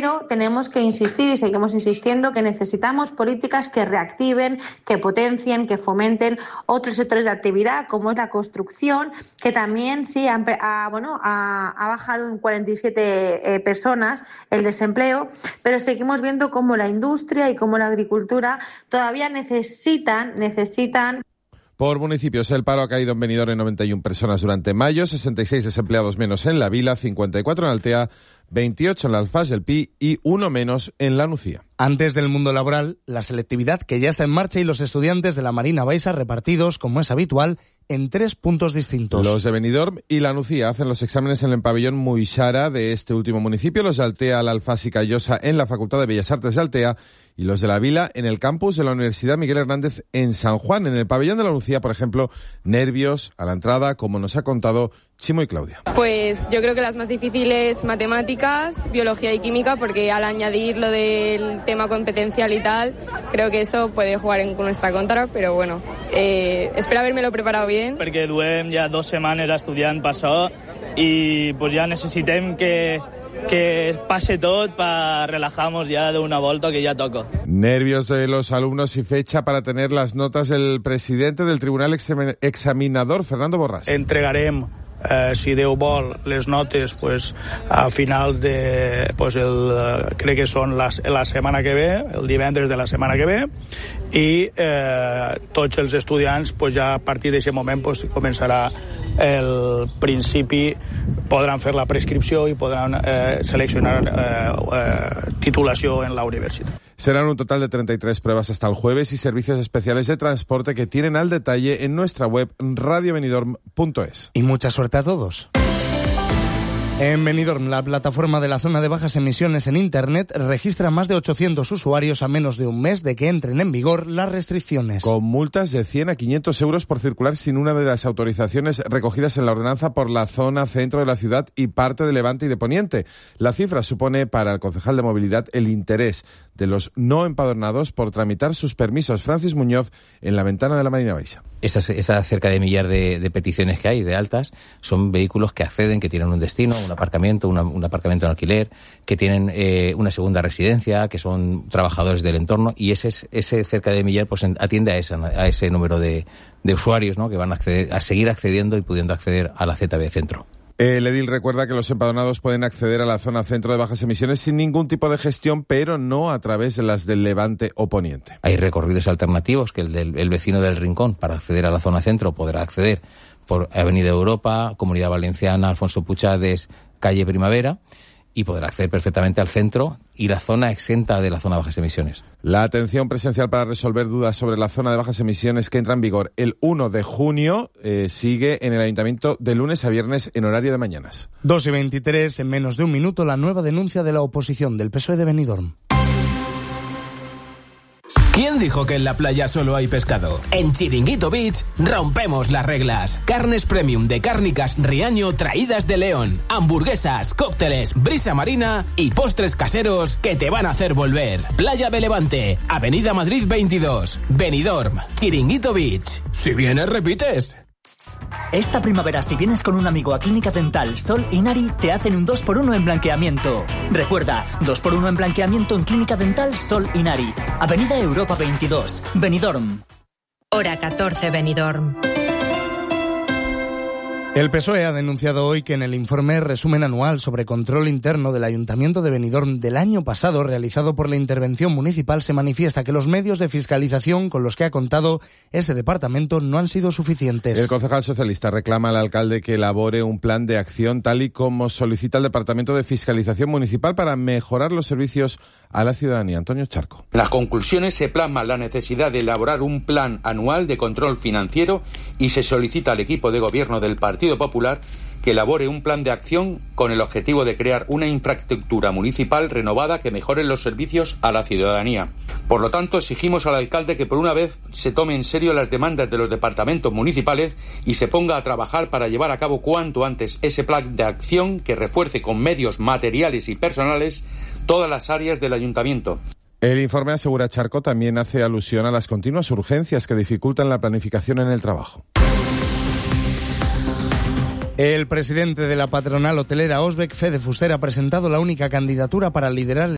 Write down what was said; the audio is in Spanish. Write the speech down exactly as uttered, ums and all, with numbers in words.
pero tenemos que insistir y seguimos insistiendo que necesitamos políticas que reactiven, que potencien, que fomenten otros sectores de actividad, como es la construcción, que también sí ha, ha, bueno, ha, ha bajado en cuarenta y siete eh, personas el desempleo, pero seguimos viendo cómo la industria y cómo la agricultura todavía necesitan, necesitan Por municipios, el paro ha caído en Benidorm en noventa y una personas durante mayo, sesenta y seis desempleados menos en La Vila, cincuenta y cuatro en Altea, veintiocho en la Alfaz del Pi y uno menos en La Nucía. Antes del mundo laboral, la selectividad que ya está en marcha y los estudiantes de la Marina Baixa repartidos, como es habitual, en tres puntos distintos. Los de Benidorm y La Nucía hacen los exámenes en el pabellón Muixara de este último municipio, los de Altea, la Alfaz y Callosa en la Facultad de Bellas Artes de Altea y los de La Vila en el campus de la Universidad Miguel Hernández en San Juan. En el pabellón de La Nucía, por ejemplo, nervios a la entrada, como nos ha contado Chimo y Claudia. Pues yo creo que las más difíciles matemáticas, biología y química, porque al añadir lo del tema competencial y tal, creo que eso puede jugar en nuestra contra, pero bueno, eh, espero habérmelo preparado bien. Perquè duem ja dos setmanes estudiant per això i pues, ja necessitem que que pase todo para relajarnos ya de una volta que ya toca. Nervios de los alumnos y fecha para tener las notas del presidente del Tribunal Examinador, Fernando Borràs. Entregarem, eh, si Déu vol, les notes pues, a finals de... Pues el, crec que són la, la setmana que ve, el divendres de la setmana que ve, i eh, tots els estudiants pues, ja a partir d'aquest moment pues, començarà el principi, podran fer la prescripció i podran eh, seleccionar eh, eh, titulació en la universitat. Serán un total de treinta y tres pruebas hasta el jueves y servicios especiales de transporte que tienen al detalle en nuestra web radio benidorm punto es. Y mucha suerte a todos. En Benidorm, la plataforma de la zona de bajas emisiones en Internet registra más de ochocientos usuarios a menos de un mes de que entren en vigor las restricciones. Con multas de cien a quinientos euros por circular sin una de las autorizaciones recogidas en la ordenanza por la zona centro de la ciudad y parte de Levante y de Poniente. La cifra supone para el concejal de movilidad el interés de los no empadronados por tramitar sus permisos. Francis Muñoz en la ventana de la Marina Baixa. Esas, esas cerca de millar de, de peticiones que hay, de altas, son vehículos que acceden, que tienen un destino, un aparcamiento, una, un aparcamiento en alquiler, que tienen eh, una segunda residencia, que son trabajadores del entorno, y ese, ese cerca de millar pues atiende a, esa, a ese número de, de usuarios, ¿no?, que van a, acceder, a seguir accediendo y pudiendo acceder a la Z B Centro. El edil recuerda que los empadronados pueden acceder a la zona centro de bajas emisiones sin ningún tipo de gestión, pero no a través de las del Levante o Poniente. Hay recorridos alternativos que el, del, el vecino del Rincón, para acceder a la zona centro, podrá acceder por Avenida Europa, Comunidad Valenciana, Alfonso Puchades, Calle Primavera, y podrá acceder perfectamente al centro y la zona exenta de la zona de bajas emisiones. La atención presencial para resolver dudas sobre la zona de bajas emisiones que entra en vigor el uno de junio eh, sigue en el Ayuntamiento de lunes a viernes en horario de mañanas. dos y veintitrés, en menos de un minuto, la nueva denuncia de la oposición del P S O E de Benidorm. ¿Quién dijo que en la playa solo hay pescado? En Chiringuito Beach rompemos las reglas. Carnes premium de Cárnicas Riaño traídas de León. Hamburguesas, cócteles, brisa marina y postres caseros que te van a hacer volver. Playa de Levante, Avenida Madrid veintidós. Benidorm, Chiringuito Beach. Si vienes, repites. Esta primavera, si vienes con un amigo a Clínica Dental Sol y Nari, te hacen un dos por uno en blanqueamiento. Recuerda, dos por uno en blanqueamiento en Clínica Dental Sol y Nari. Avenida Europa veintidós, Benidorm. Hora catorce, Benidorm. El P S O E ha denunciado hoy que en el informe resumen anual sobre control interno del Ayuntamiento de Benidorm del año pasado, realizado por la intervención municipal, se manifiesta que los medios de fiscalización con los que ha contado ese departamento no han sido suficientes. El concejal socialista reclama al alcalde que elabore un plan de acción tal y como solicita el Departamento de Fiscalización Municipal para mejorar los servicios a la ciudadanía. Antonio Charco. En las conclusiones se plasma la necesidad de elaborar un plan anual de control financiero y se solicita al equipo de gobierno del Partido Popular que elabore un plan de acción con el objetivo de crear una infraestructura municipal renovada que mejore los servicios a la ciudadanía. Por lo tanto, exigimos al alcalde que por una vez se tome en serio las demandas de los departamentos municipales y se ponga a trabajar para llevar a cabo cuanto antes ese plan de acción que refuerce con medios materiales y personales todas las áreas del ayuntamiento. El informe, asegura Charco, también hace alusión a las continuas urgencias que dificultan la planificación en el trabajo. El presidente de la patronal hotelera Osbeck, Fede Fuster, ha presentado la única candidatura para liderar